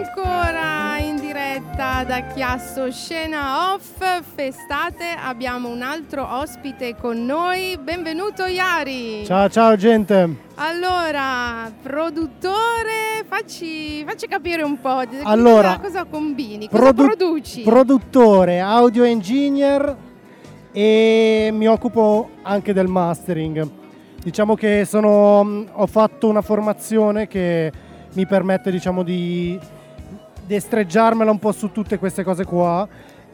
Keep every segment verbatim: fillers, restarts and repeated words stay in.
ancora in diretta da Chiasso Scena Off Festate, abbiamo un altro ospite con noi. Benvenuto Iari. Ciao ciao gente. Allora, produttore, facci, facci capire un po' di allora, cosa combini, cosa produ- produci. Produttore, audio engineer e mi occupo anche del mastering. Diciamo che sono, ho fatto una formazione che mi permette, diciamo, di destreggiarmela un po' su tutte queste cose qua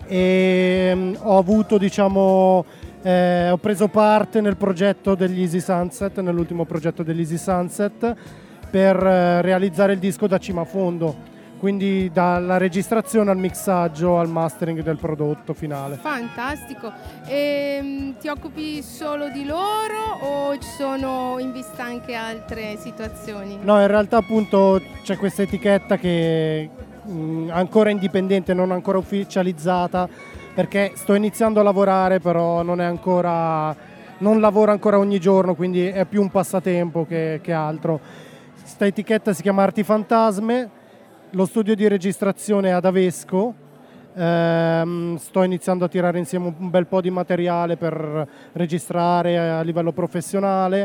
e um, ho avuto, diciamo, eh, ho preso parte nel progetto degli Easy Sunset, nell'ultimo progetto degli Easy Sunset per eh, realizzare il disco da cima a fondo. Quindi dalla registrazione al mixaggio al mastering del prodotto finale. Fantastico. E, ti occupi solo di loro o ci sono in vista anche altre situazioni? No, in realtà appunto c'è questa etichetta che mh, ancora indipendente, non ancora ufficializzata, perché sto iniziando a lavorare, però non è ancora, non lavoro ancora ogni giorno, quindi è più un passatempo che, che altro. Questa etichetta si chiama Artifantasme. Lo studio di registrazione è ad Avesco, ehm, sto iniziando a tirare insieme un bel po' di materiale per registrare a livello professionale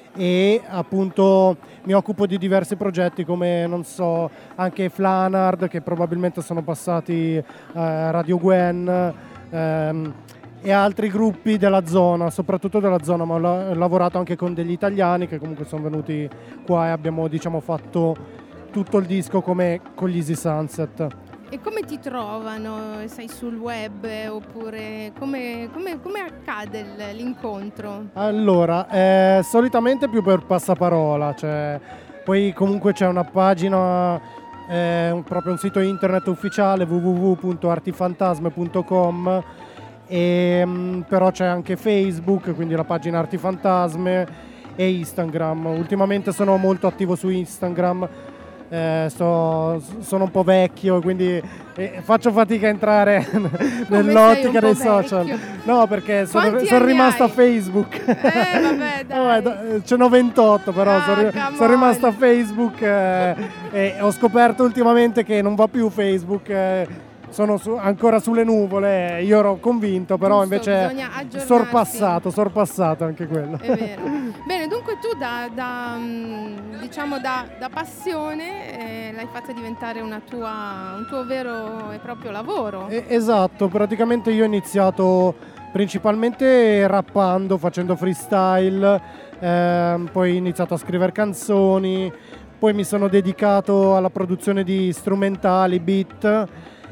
e appunto mi occupo di diversi progetti come, non so, anche Flanard, che probabilmente sono passati a eh, Radio Gwen, ehm, e altri gruppi della zona, soprattutto della zona, ma ho lavorato anche con degli italiani che comunque sono venuti qua e abbiamo, diciamo, fatto tutto il disco come con gli Easy Sunset. E come ti trovano? Sei sul web oppure come, come, come accade l'incontro? Allora, eh, solitamente più per passaparola, cioè, poi comunque c'è una pagina, eh, proprio un sito internet ufficiale w w w punto artifantasme punto com e, mh, però c'è anche Facebook, quindi la pagina Artifantasme, e Instagram. Ultimamente sono molto attivo su Instagram. Eh, sto, sono un po' vecchio, quindi eh, faccio fatica a entrare nell'ottica dei social. No, perché sono, sono rimasto hai? a Facebook. Eh, vabbè, dai. Vabbè, ce n'ho ventotto, però Ah, sono, sono rimasto a Facebook eh, e ho scoperto ultimamente che non va più Facebook. Eh, sono su, ancora sulle nuvole, io ero convinto, però Giusto, invece sorpassato, sorpassato anche quello. È vero. Bene, dunque tu da, da diciamo da, da passione eh, l'hai fatta diventare una tua, un tuo vero e proprio lavoro. Eh, esatto, praticamente io ho iniziato principalmente rappando, facendo freestyle, ehm, poi ho iniziato a scrivere canzoni, poi mi sono dedicato alla produzione di strumentali, beat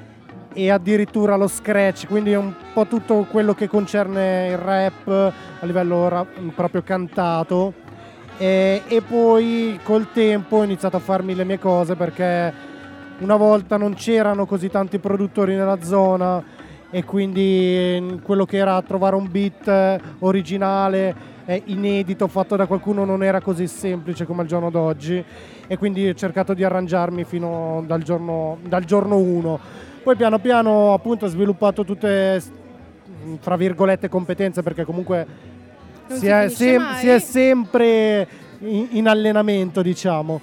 e addirittura lo scratch, quindi un po' tutto quello che concerne il rap a livello rap, proprio cantato e, e poi col tempo ho iniziato a farmi le mie cose, perché una volta non c'erano così tanti produttori nella zona e quindi quello che era trovare un beat originale, eh, inedito, fatto da qualcuno non era così semplice come al giorno d'oggi, e quindi ho cercato di arrangiarmi fino dal giorno, dal giorno uno. Poi piano piano appunto ho sviluppato tutte, fra virgolette, competenze, perché comunque si, si, è sem- si è sempre in, in allenamento, diciamo,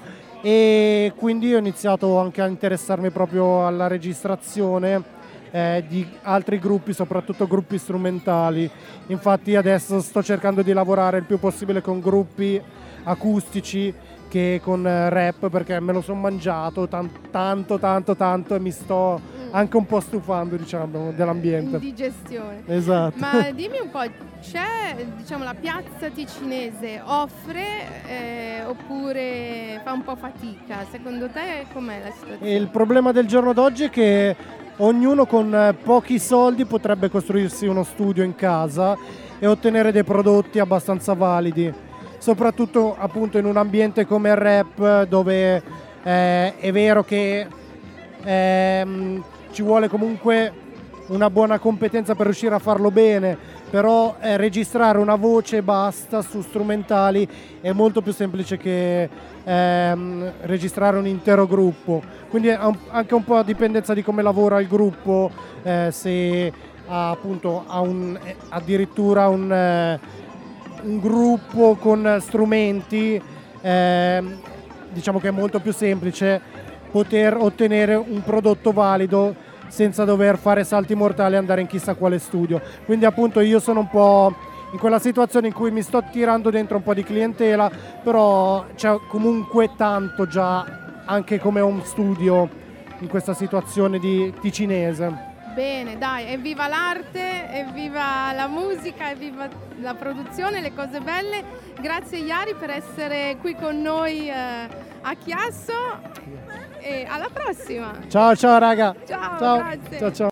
e quindi ho iniziato anche a interessarmi proprio alla registrazione eh, di altri gruppi, soprattutto gruppi strumentali. Infatti adesso sto cercando di lavorare il più possibile con gruppi acustici che con rap, perché me lo sono mangiato tanto tanto tanto tanto e mi sto anche un po' stufando, diciamo, dell'ambiente. Indigestione. Esatto. Ma dimmi un po', c'è, diciamo, la piazza ticinese offre eh, oppure fa un po' fatica? Secondo te com'è la situazione? E il problema del giorno d'oggi è che ognuno con pochi soldi potrebbe costruirsi uno studio in casa e ottenere dei prodotti abbastanza validi, soprattutto appunto in un ambiente come il rap, dove eh, è vero che ehm, ci vuole comunque una buona competenza per riuscire a farlo bene, però eh, registrare una voce e basta su strumentali è molto più semplice che ehm, registrare un intero gruppo, quindi è un, anche un po' a dipendenza di come lavora il gruppo, eh, se ha appunto ha un, eh, addirittura un, eh, un gruppo con strumenti, eh, diciamo che è molto più semplice poter ottenere un prodotto valido senza dover fare salti mortali e andare in chissà quale studio. Quindi appunto io sono un po' in quella situazione in cui mi sto tirando dentro un po' di clientela, però c'è comunque tanto già anche come home studio in questa situazione di ticinese. Bene, dai, evviva l'arte, evviva la musica, evviva la produzione, le cose belle. Grazie Iari per essere qui con noi eh, a Chiasso e alla prossima. Ciao ciao raga. Ciao, ciao. grazie. Ciao ciao.